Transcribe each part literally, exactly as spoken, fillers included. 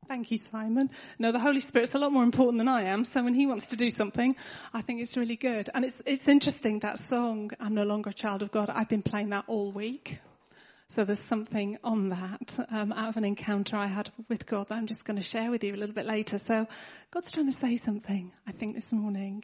Thank you, Simon. No, the Holy Spirit's a lot more important than I am, so when he wants to do something, I think it's really good. And it's it's interesting, that song, I'm No Longer a Child of God, I've been playing that all week. So there's something on that, um, out of an encounter I had with God that I'm just going to share with you a little bit later. So God's trying to say something, I think, this morning.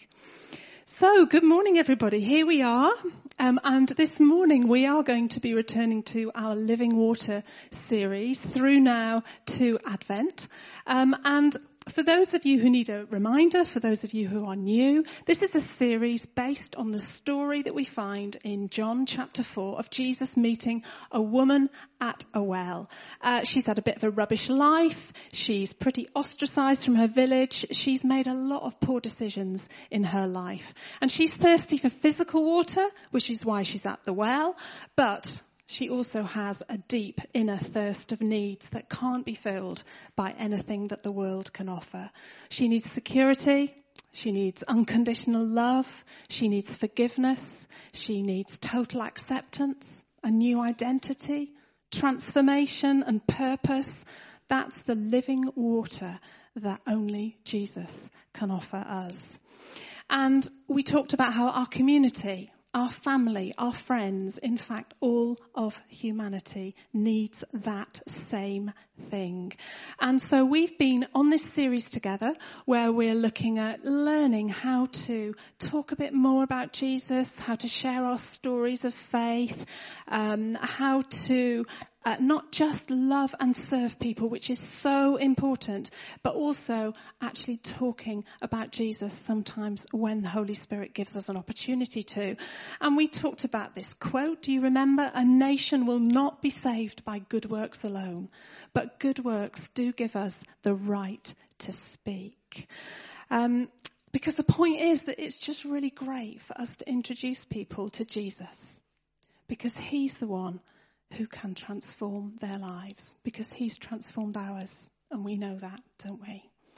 So, good morning, everybody. Here we are, um, and this morning we are going to be returning to our Living Water series through now to Advent. Um, and for those of you who need a reminder, for those of you who are new, this is a series based on the story that we find in John chapter four of Jesus meeting a woman at a well. Uh, she's had a bit of a rubbish life. She's pretty ostracized from her village. She's made a lot of poor decisions in her life. And she's thirsty for physical water, which is why she's at the well. But she also has a deep inner thirst of needs that can't be filled by anything that the world can offer. She needs security. She needs unconditional love. She needs forgiveness. She needs total acceptance, a new identity, transformation and purpose. That's the living water that only Jesus can offer us. And we talked about how our community, our family, our friends, in fact, all of humanity needs that same thing. And so we've been on this series together where we're looking at learning how to talk a bit more about Jesus, how to share our stories of faith, um, how to Uh, not just love and serve people, which is so important, but also actually talking about Jesus sometimes when the Holy Spirit gives us an opportunity to. And we talked about this quote. Do you remember? A nation will not be saved by good works alone, but good works do give us the right to speak. Um, because the point is that it's just really great for us to introduce people to Jesus, because he's the one who can transform their lives, because he's transformed ours, and we know that, don't we?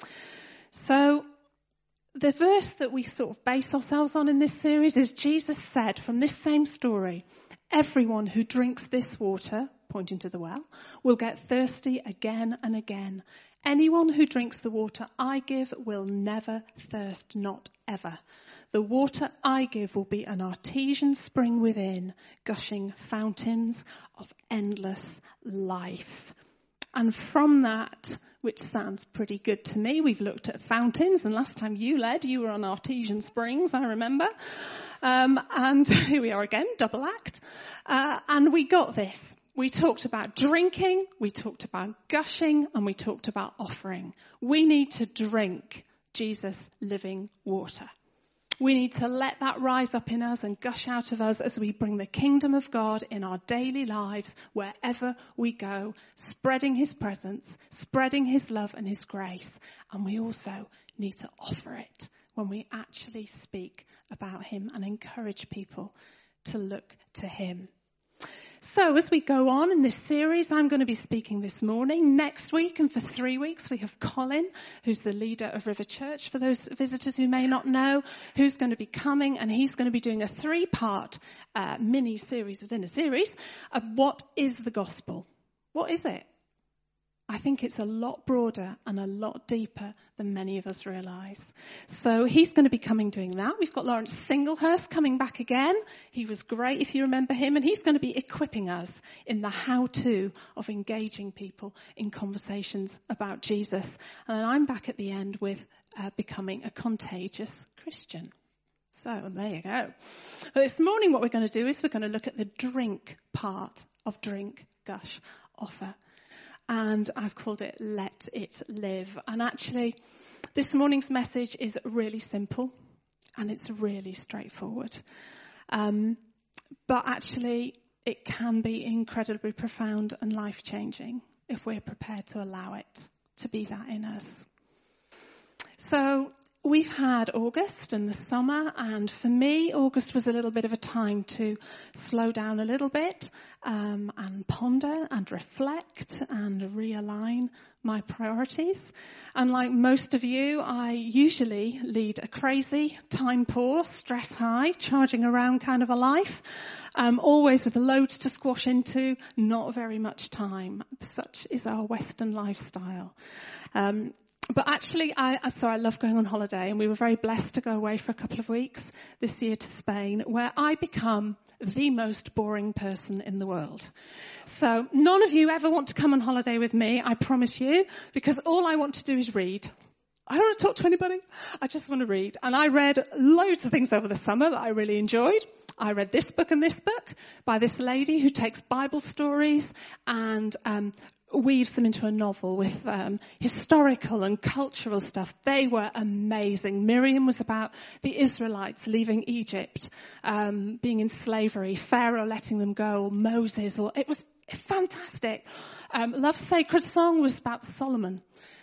So the verse that we sort of base ourselves on in this series is Jesus said from this same story, everyone who drinks this water, pointing to the well, will get thirsty again and again. Anyone who drinks the water I give will never thirst, not ever. The water I give will be an artesian spring within, gushing fountains of endless life. And from that, which sounds pretty good to me, we've looked at fountains, and last time you led, you were on artesian springs, I remember. Um, and here we are again, double act. Uh, and we got this. We talked about drinking, we talked about gushing, and we talked about offering. We need to drink Jesus' living water. We need to let that rise up in us and gush out of us as we bring the kingdom of God in our daily lives, wherever we go, spreading his presence, spreading his love and his grace. And we also need to offer it when we actually speak about him and encourage people to look to him. So as we go on in this series, I'm going to be speaking this morning. Next week and for three weeks, we have Colin, who's the leader of River Church, for those visitors who may not know, who's going to be coming, and he's going to be doing a three-part uh, mini-series within a series of what is the gospel. What is it? I think it's a lot broader and a lot deeper than many of us realise. So he's going to be coming doing that. We've got Lawrence Singlehurst coming back again. He was great, if you remember him. And he's going to be equipping us in the how-to of engaging people in conversations about Jesus. And then I'm back at the end with uh, becoming a contagious Christian. So there you go. But this morning what we're going to do is we're going to look at the drink part of Drink, Gush, Offer. And I've called it Let It Live. And actually, this morning's message is really simple and it's really straightforward. Um, but actually, it can be incredibly profound and life-changing if we're prepared to allow it to be that in us. So we've had August and the summer, and for me, August was a little bit of a time to slow down a little bit um, and ponder and reflect and realign my priorities. And like most of you, I usually lead a crazy, time poor, stress high, charging around kind of a life, um, always with loads to squash into, not very much time. Such is our Western lifestyle. Um, But actually, I, so I love going on holiday, and we were very blessed to go away for a couple of weeks this year to Spain, where I become the most boring person in the world. So none of you ever want to come on holiday with me, I promise you, because all I want to do is read. I don't want to talk to anybody. I just want to read. And I read loads of things over the summer that I really enjoyed. I read this book and this book by this lady who takes Bible stories and um weaves them into a novel with um, historical and cultural stuff. They were amazing. Miriam was about the Israelites leaving Egypt, um, being in slavery, Pharaoh letting them go, or Moses. Or it was fantastic. Um, Love's Sacred Song was about Solomon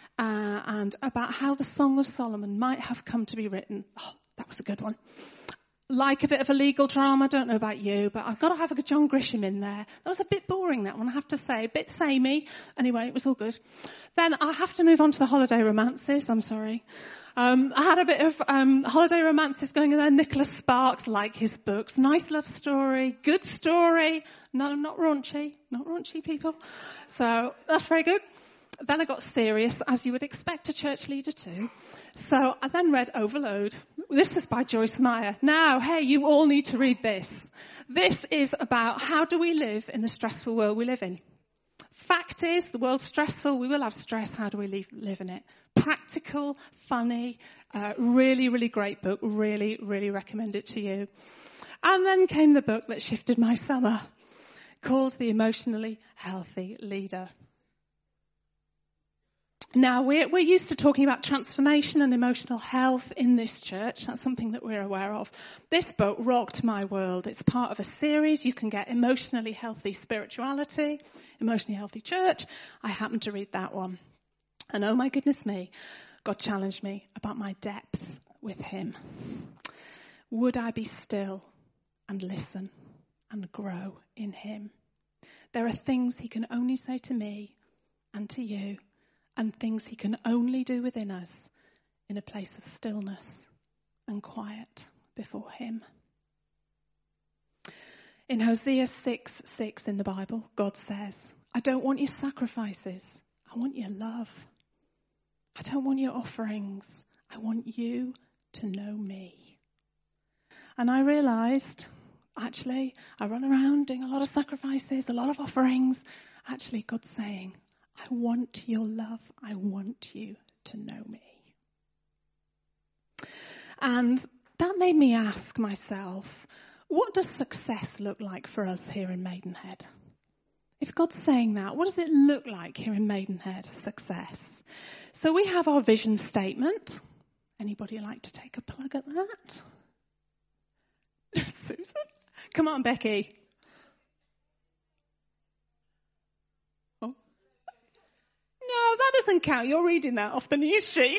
uh, and about how the Song of Solomon might have come to be written. Oh, that was a good one. Like a bit of a legal drama, don't know about you, but I've got to have a John Grisham in there. That was a bit boring, that one, I have to say. A bit samey. Anyway, it was all good. Then I have to move on to the holiday romances. I'm sorry. Um, I had a bit of um, holiday romances going in there. Nicholas Sparks, like his books. Nice love story. Good story. No, not raunchy. Not raunchy, people. So that's very good. Then I got serious, as you would expect a church leader to. So I then read Overload. This was by Joyce Meyer. Now, hey, you all need to read this. This is about how do we live in the stressful world we live in. Fact is, the world's stressful. We will have stress. How do we live, live in it? Practical, funny, uh, really, really great book. Really, really recommend it to you. And then came the book that shifted my summer, called The Emotionally Healthy Leader. Now, we're, we're used to talking about transformation and emotional health in this church. That's something that we're aware of. This book rocked my world. It's part of a series. You can get Emotionally Healthy Spirituality, Emotionally Healthy Church. I happened to read that one. And oh my goodness me, God challenged me about my depth with him. Would I be still and listen and grow in him? There are things he can only say to me and to you, and things he can only do within us in a place of stillness and quiet before him. In Hosea six six in the Bible, God says, I don't want your sacrifices. I want your love. I don't want your offerings. I want you to know me. And I realized, actually, I run around doing a lot of sacrifices, a lot of offerings. Actually, God's saying, I want your love. I want you to know me. And that made me ask myself, what does success look like for us here in Maidenhead? If God's saying that, what does it look like here in Maidenhead, success? So we have our vision statement. Anybody like to take a plug at that? Susan? Come on, Becky. No, that doesn't count. You're reading that off the news sheet.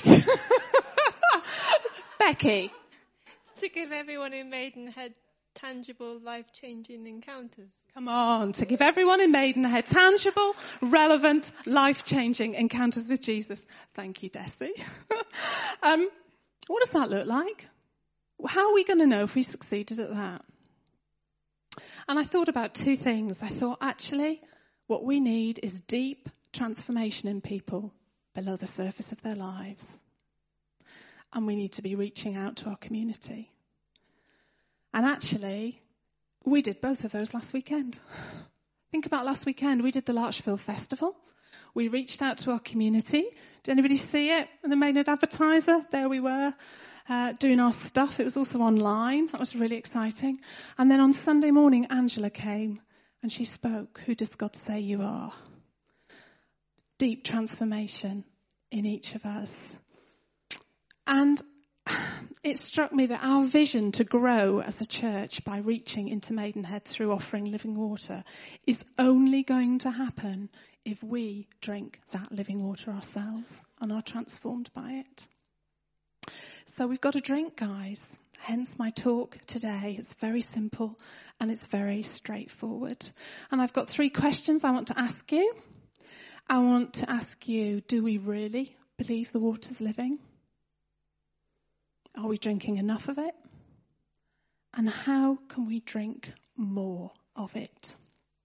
Becky. To give everyone in Maidenhead tangible, life-changing encounters. Come on, to give everyone in Maidenhead tangible, relevant, life-changing encounters with Jesus. Thank you, Desi. um, what does that look like? How are we going to know if we succeeded at that? And I thought about two things. I thought, actually, what we need is deep transformation in people below the surface of their lives. And we need to be reaching out to our community. And actually, we did both of those last weekend. Think about last weekend. We did the Larchville Festival. We reached out to our community. Did anybody see it? In the Maynard Advertiser, there we were, uh, doing our stuff. It was also online. That was really exciting. And then on Sunday morning, Angela came and she spoke. Who does God say you are? Deep transformation in each of us. And it struck me that our vision to grow as a church by reaching into Maidenhead through offering living water is only going to happen if we drink that living water ourselves and are transformed by it. So we've got a drink, guys. Hence my talk today. It's very simple and it's very straightforward. And I've got three questions I want to ask you. I want to ask you, do we really believe the water's living? Are we drinking enough of it? And how can we drink more of it?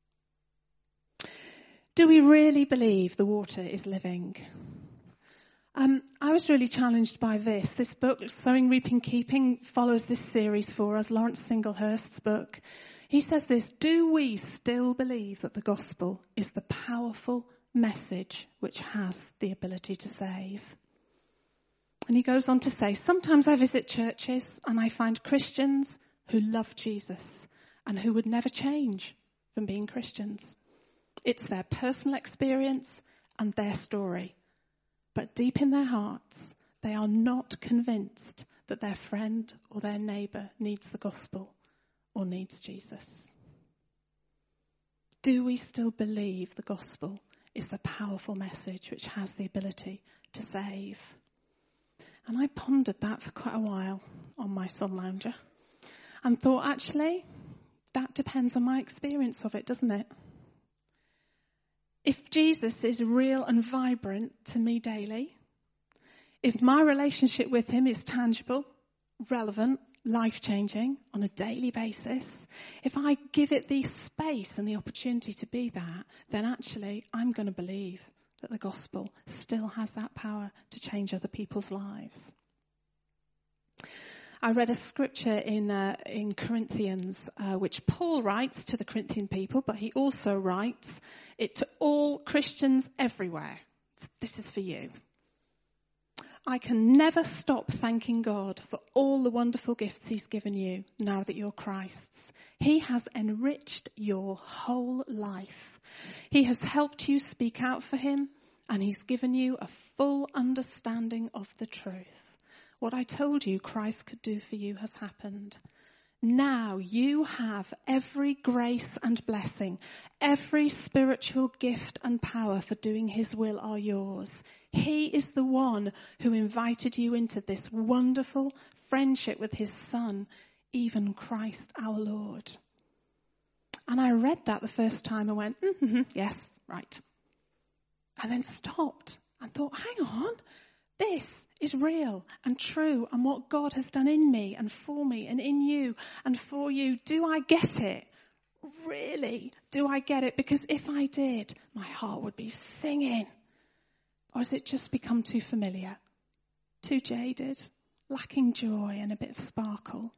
Do we really believe the water is living? Um, I was really challenged by this. This book, Sowing, Reaping, Keeping, follows this series for us, Lawrence Singlehurst's book. He says this: do we still believe that the gospel is the powerful message which has the ability to save? And he goes on to say, sometimes I visit churches and I find Christians who love Jesus and who would never change from being Christians. It's their personal experience and their story. But deep in their hearts, they are not convinced that their friend or their neighbour needs the gospel or needs Jesus. Do we still believe the gospel is the powerful message which has the ability to save? And I pondered that for quite a while on my sun lounger and thought, actually, that depends on my experience of it, doesn't it? If Jesus is real and vibrant to me daily, if my relationship with him is tangible, relevant, life-changing on a daily basis, if I give it the space and the opportunity to be that, then actually I'm going to believe that the gospel still has that power to change other people's lives. I read a scripture in uh, in Corinthians, uh, which Paul writes to the Corinthian people, but he also writes it to all Christians everywhere. This is for you. I can never stop thanking God for all the wonderful gifts he's given you now that you're Christ's. He has enriched your whole life. He has helped you speak out for him, and he's given you a full understanding of the truth. What I told you Christ could do for you has happened. Now you have every grace and blessing, every spiritual gift and power for doing his will are yours. He is the one who invited you into this wonderful friendship with his Son, even Christ our Lord. And I read that the first time and went, mm-hmm, yes, right. And then stopped and thought, hang on. This is real and true, and what God has done in me and for me and in you and for you. Do I get it? Really? Do I get it? Because if I did, my heart would be singing. Or has it just become too familiar, too jaded, lacking joy and a bit of sparkle?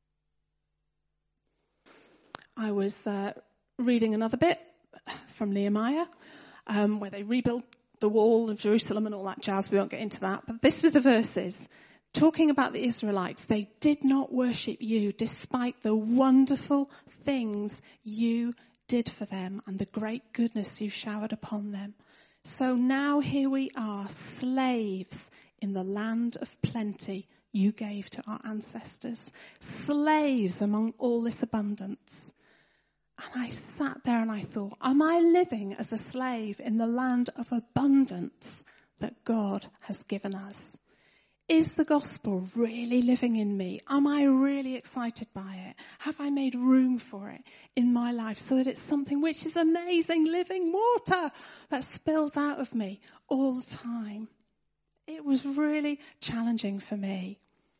I was uh, reading another bit from Nehemiah, um, where they rebuilt the wall of Jerusalem and all that jazz. We won't get into that. But this was the verses talking about the Israelites. They did not worship you despite the wonderful things you did for them and the great goodness you showered upon them. So now here we are, slaves in the land of plenty you gave to our ancestors. Slaves among all this abundance. And I sat there and I thought, am I living as a slave in the land of abundance that God has given us? Is the gospel really living in me? Am I really excited by it? Have I made room for it in my life so that it's something which is amazing, living water that spills out of me all the time? It was really challenging for me.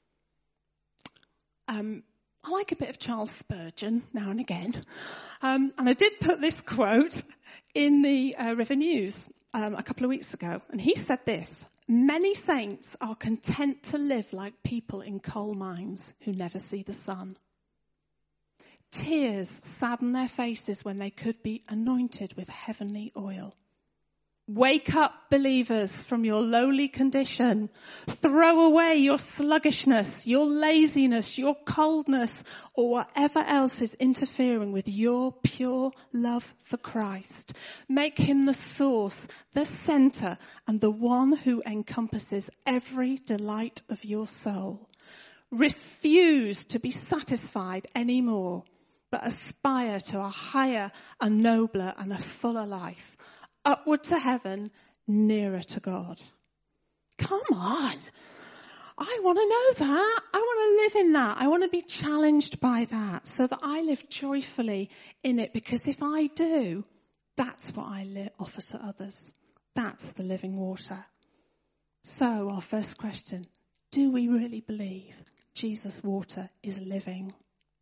Um, I like a bit of Charles Spurgeon now and again. Um, and I did put this quote in the uh, River News um, a couple of weeks ago. And he said this: many saints are content to live like people in coal mines who never see the sun. Tears sadden their faces when they could be anointed with heavenly oil. Wake up, believers, from your lowly condition. Throw away your sluggishness, your laziness, your coldness, or whatever else is interfering with your pure love for Christ. Make him the source, the center, and the one who encompasses every delight of your soul. Refuse to be satisfied anymore, but aspire to a higher, a nobler, and a fuller life. Upward to heaven, nearer to God. Come on. I want to know that. I want to live in that. I want to be challenged by that so that I live joyfully in it, because if I do, that's what I li- offer to others. That's the living water. So our first question, do we really believe Jesus' water is living?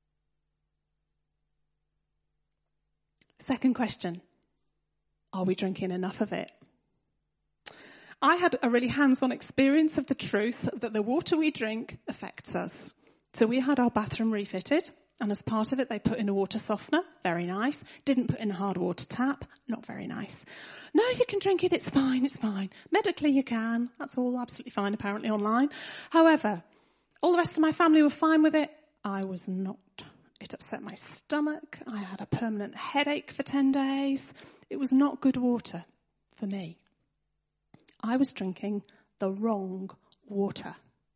Second question, are we drinking enough of it? I had a really hands-on experience of the truth that the water we drink affects us. So we had our bathroom refitted, and as part of it, they put in a water softener. Very nice. Didn't put in a hard water tap. Not very nice. No, you can drink it. It's fine. It's fine. Medically, you can. That's all absolutely fine, apparently, online. However, all the rest of my family were fine with it. I was not. It upset my stomach. I had a permanent headache for ten days. It was not good water for me. I was drinking the wrong water.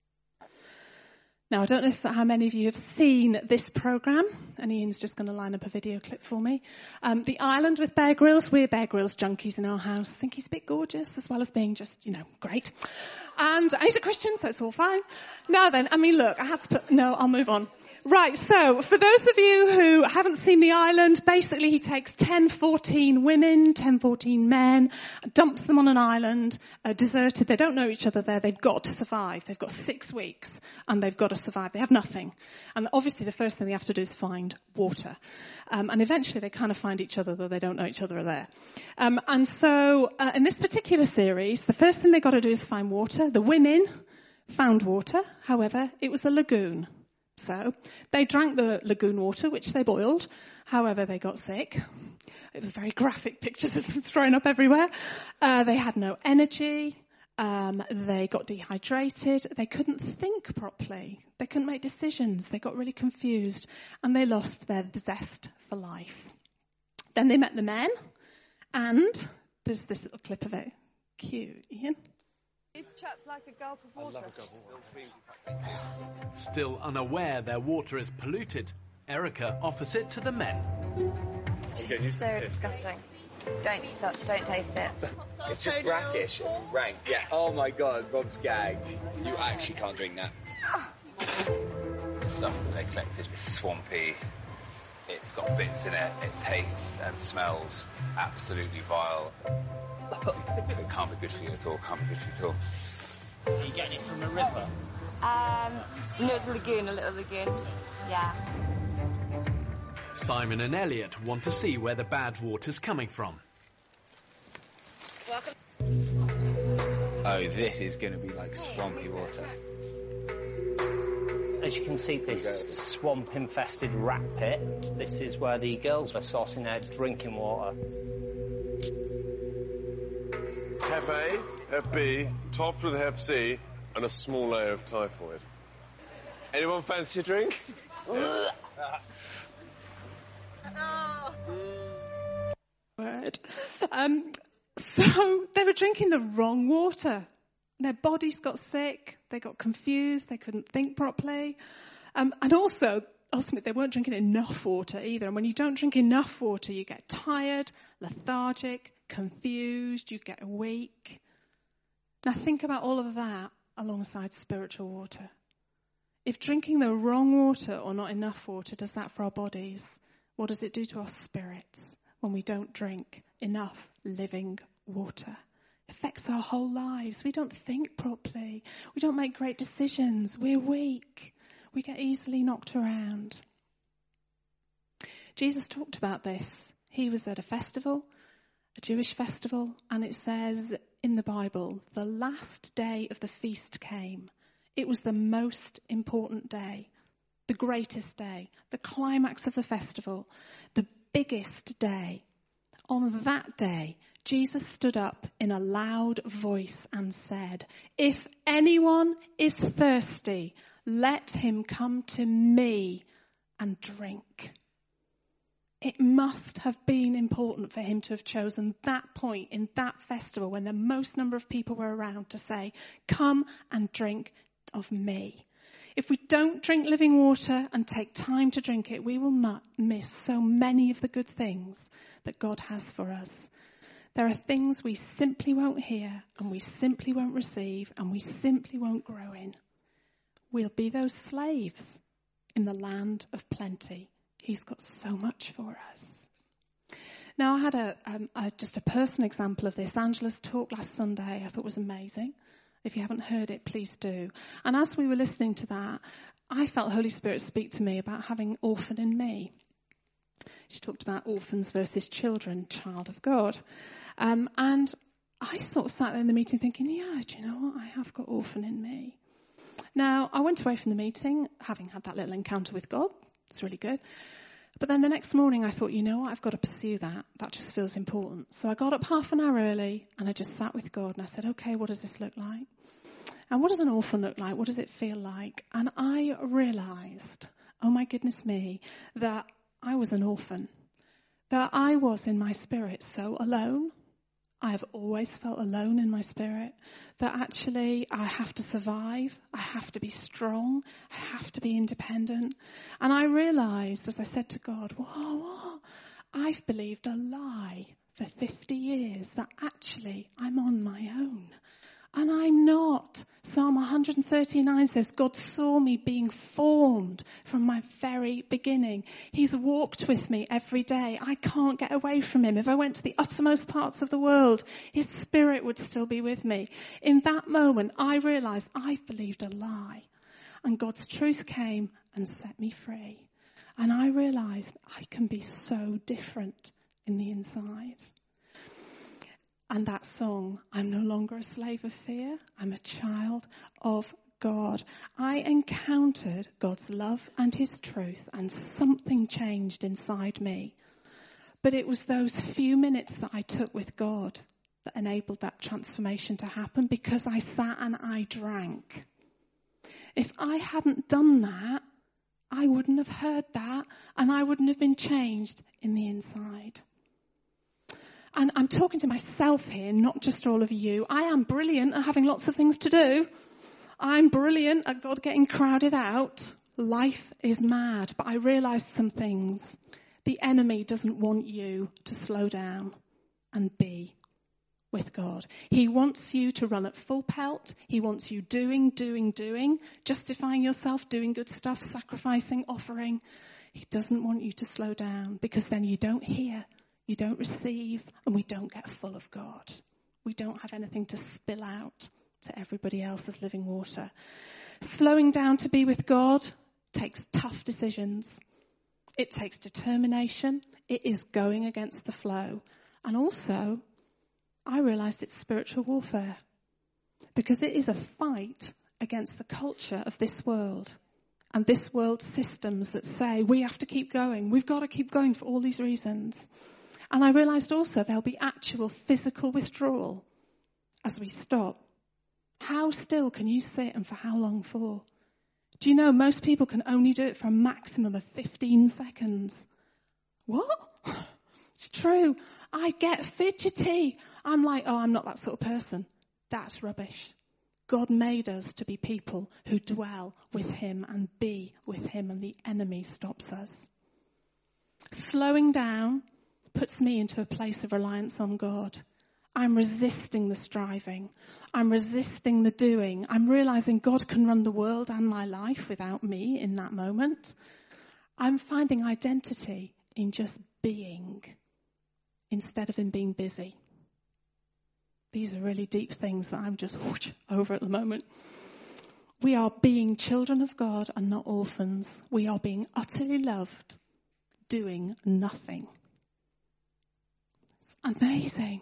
Now, I don't know if, how many of you have seen this programme, and Ian's just going to line up a video clip for me. Um, The Island with Bear Grylls. We're Bear Grylls junkies in our house. I think he's a bit gorgeous, as well as being just, you know, great. And he's a Christian, so it's all fine. Now then, I mean, look, I had to put, no, I'll move on. Right, so for those of you who haven't seen The Island, basically he takes ten, fourteen women, ten, fourteen men, dumps them on an island, uh, deserted. They don't know each other there. They've got to survive. They've got six weeks and they've got to survive. They have nothing. And obviously the first thing they have to do is find water. Um, and eventually they kind of find each other, though they don't know each other are there. Um, and so uh, in this particular series, the first thing they've got to do is find water. The women found water. However, it was a lagoon. So they drank the lagoon water, which they boiled. However, they got sick. It was very graphic pictures thrown up everywhere. Uh, they had no energy. Um, they got dehydrated. They couldn't think properly. They couldn't make decisions. They got really confused. And they lost their zest for life. Then they met the men. And there's this little clip of it. Cute, Ian. Chaps like a gulp of water. I love a gulp of water. Still unaware their water is polluted, Erica offers it to the men. So disgusting. Don't stop, don't taste it. It's just brackish and rank. Yeah. Oh my god, Rob's gagged. You actually can't drink that. The stuff that they collected is swampy. It's got bits in it. It tastes and smells absolutely vile. It can't be good for you at all. Can't be good for you at all. Are you getting it from a river? Um, no, it's a lagoon, a little lagoon. Yeah. Simon and Elliot want to see where the bad water's coming from. Welcome. Oh, this is going to be like swampy water. As you can see, this swamp-infested rat pit, this is where the girls were sourcing their drinking water. Hep A, Hep B, topped with Hep C, and a small layer of typhoid. Anyone fancy a drink? Word. Um, so they were drinking the wrong water. Their bodies got sick. They got confused. They couldn't think properly. Um, and also, ultimately, they weren't drinking enough water either. And when you don't drink enough water, you get tired, lethargic, confused, you get weak. Now think about all of that alongside spiritual water. If drinking the wrong water or not enough water does that for our bodies, what does it do to our spirits when we don't drink enough living water? It affects our whole lives. We don't think properly. We don't make great decisions. We're weak. We get easily knocked around. Jesus talked about this. He was at a festival, a Jewish festival, and it says in the Bible, the last day of the feast came. It was the most important day, the greatest day, the climax of the festival, the biggest day. On that day, Jesus stood up in a loud voice and said, "If anyone is thirsty, let him come to me and drink." It must have been important for him to have chosen that point in that festival when the most number of people were around to say, "Come and drink of me." If we don't drink living water and take time to drink it, we will mu- miss so many of the good things that God has for us. There are things we simply won't hear and we simply won't receive and we simply won't grow in We'll be those slaves in the land of plenty. He's got so much for us. Now, I had a, um, a just a personal example of this. Angela's talk last Sunday, I thought was amazing. If you haven't heard it, please do. And as we were listening to that, I felt Holy Spirit speak to me about having orphan in me. She talked about orphans versus children, child of God. Um, and I sort of sat there in the meeting thinking, yeah, do you know what? I have got orphan in me. Now, I went away from the meeting, having had that little encounter with God. It's really good. But then the next morning I thought, you know what, I've got to pursue that. That just feels important. So I got up half an hour early and I just sat with God and I said, okay, what does this look like? And what does an orphan look like? What does it feel like? And I realised, oh my goodness me, that I was an orphan. That I was in my spirit so alone. I have always felt alone in my spirit, that actually I have to survive, I have to be strong, I have to be independent. And I realised, as I said to God, whoa, whoa, I've believed a lie for fifty years that actually I'm on my own. And I'm not. Psalm one thirty-nine says, God saw me being formed from my very beginning. He's walked with me every day. I can't get away from him. If I went to the uttermost parts of the world, his spirit would still be with me. In that moment, I realized I've believed a lie. And God's truth came and set me free. And I realized I can be so different in the inside. And that song, I'm no longer a slave of fear. I'm a child of God. I encountered God's love and his truth, and something changed inside me. But it was those few minutes that I took with God that enabled that transformation to happen, because I sat and I drank. If I hadn't done that, I wouldn't have heard that, and I wouldn't have been changed in the inside. And I'm talking to myself here, not just all of you. I am brilliant at having lots of things to do. I'm brilliant at God getting crowded out. Life is mad. But I realised some things. The enemy doesn't want you to slow down and be with God. He wants you to run at full pelt. He wants you doing, doing, doing, justifying yourself, doing good stuff, sacrificing, offering. He doesn't want you to slow down, because then you don't hear. You don't receive, and we don't get full of God. We don't have anything to spill out to everybody else's living water. Slowing down to be with God takes tough decisions. It takes determination. It is going against the flow. And also, I realised it's spiritual warfare, because it is a fight against the culture of this world and this world's systems that say we have to keep going. We've got to keep going for all these reasons. And I realised also there'll be actual physical withdrawal as we stop. How still can you sit, and for how long for? Do you know most people can only do it for a maximum of fifteen seconds? What? It's true. I get fidgety. I'm like, oh, I'm not that sort of person. That's rubbish. God made us to be people who dwell with him and be with him, and the enemy stops us. Slowing down puts me into a place of reliance on God. I'm resisting the striving. I'm resisting the doing. I'm realizing God can run the world and my life without me in that moment. I'm finding identity in just being instead of in being busy. These are really deep things that I'm just whoosh, over at the moment. We are being children of God and not orphans. We are being utterly loved, doing nothing. Amazing.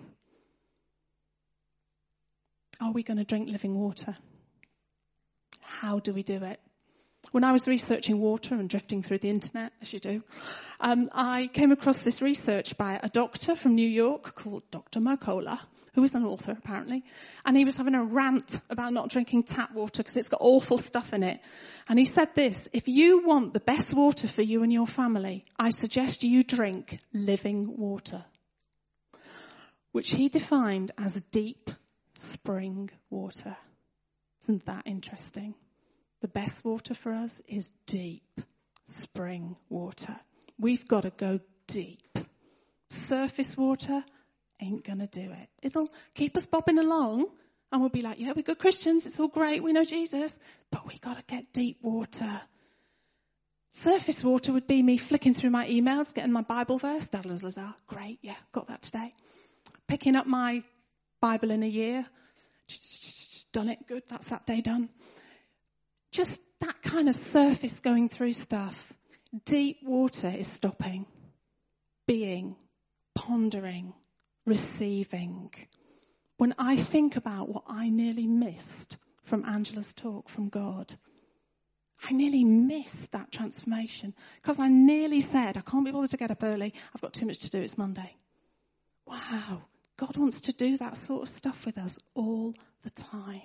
Are we going to drink living water? How do we do it? When I was researching water and drifting through the internet, as you do, um, I came across this research by a doctor from New York called Doctor Mercola, who is an author apparently, and he was having a rant about not drinking tap water because it's got awful stuff in it. And he said this: if you want the best water for you and your family, I suggest you drink living water, which he defined as deep spring water. Isn't that interesting? The best water for us is deep spring water. We've got to go deep. Surface water ain't going to do it. It'll keep us bobbing along And we'll be like, yeah, we're good Christians. It's all great. We know Jesus. But we got to get deep water. Surface water would be me flicking through my emails, getting my Bible verse. Da, da, da, da. Great. Yeah, got that today. Picking up my Bible in a year. Done it. Good. That's that day done. Just that kind of surface going through stuff. Deep water is stopping, being, pondering, receiving. When I think about what I nearly missed from Angela's talk from God, I nearly missed that transformation because I nearly said, I can't be bothered to get up early. I've got too much to do. It's Monday. Wow. God wants to do that sort of stuff with us all the time.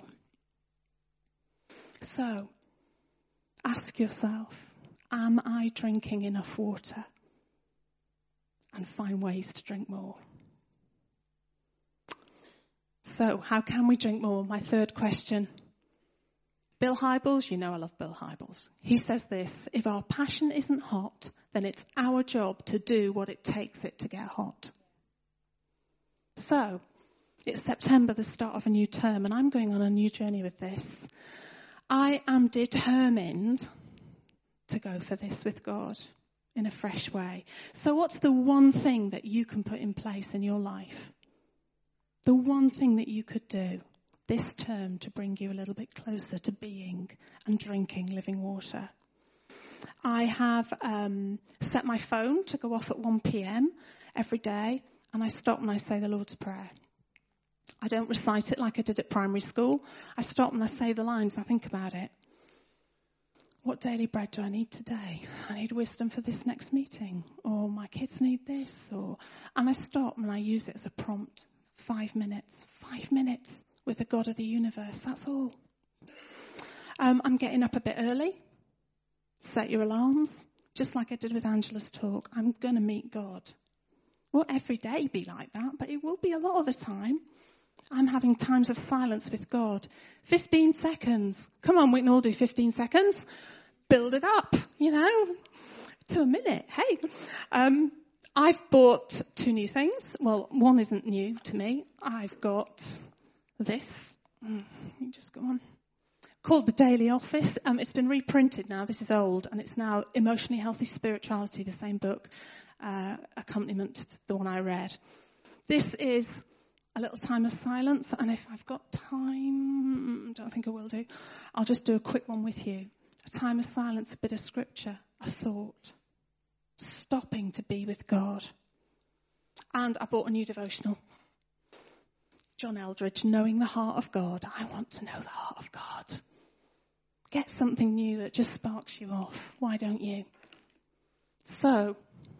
So, ask yourself, am I drinking enough water? And find ways to drink more. So, how can we drink more? My third question. Bill Hybels, you know I love Bill Hybels. He says this, if our passion isn't hot, then it's our job to do what it takes it to get hot. So, it's September, the start of a new term, and I'm going on a new journey with this. I am determined to go for this with God in a fresh way. So what's the one thing that you can put in place in your life? The one thing that you could do this term to bring you a little bit closer to being and drinking living water. I have um, set my phone to go off at one p.m. every day, and I stop and I say the Lord's Prayer. I don't recite it like I did at primary school. I stop and I say the lines and I think about it. What daily bread do I need today? I need wisdom for this next meeting. Or my kids need this. Or And I stop and I use it as a prompt. Five minutes. Five minutes with the God of the universe. That's all. Um, I'm getting up a bit early. Set your alarms. Just like I did with Angela's talk. I'm going to meet God. Won't every day be like that, but it will be a lot of the time. I'm having times of silence with God. fifteen seconds. Come on, we can all do fifteen seconds. Build it up, you know, to a minute. Hey, um, I've bought two new things. Well, one isn't new to me. I've got this. Let me just go on. Called The Daily Office. Um, it's been reprinted now. This is old, and it's now Emotionally Healthy Spirituality, the same book, uh, accompaniment to the one I read. This is a little time of silence, and if I've got time, I don't think I will do, I'll just do a quick one with you. A time of silence, a bit of scripture, a thought, stopping to be with God. And I bought a new devotional. John Eldridge, Knowing the Heart of God. I want to know the heart of God. Get something new that just sparks you off. Why don't you? So,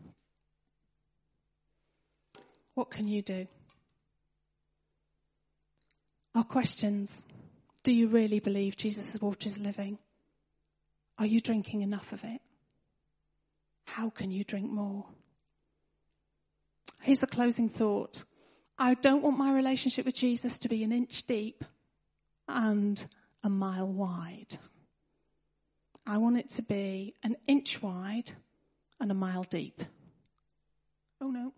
what can you do? Our questions. Do you really believe Jesus' water is living? Are you drinking enough of it? How can you drink more? Here's a closing thought. I don't want my relationship with Jesus to be an inch deep and a mile wide. I want it to be an inch wide and a mile deep. Oh no.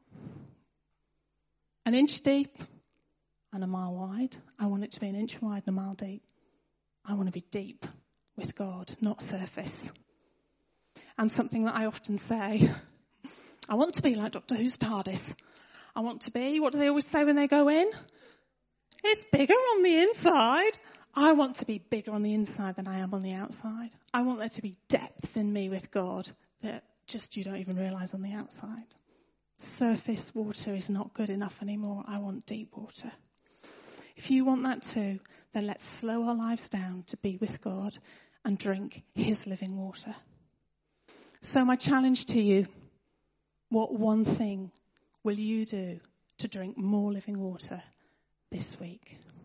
An inch deep and a mile wide. I want it to be an inch wide and a mile deep. I want to be deep with God, not surface. And something that I often say, I want to be like Doctor Who's TARDIS. I want to be, what do they always say when they go in? It's bigger on the inside. I want to be bigger on the inside than I am on the outside. I want there to be depths in me with God that just you don't even realise on the outside. Surface water is not good enough anymore. I want deep water. If you want that too, then let's slow our lives down to be with God and drink his living water. So my challenge to you, what one thing will you do to drink more living water this week?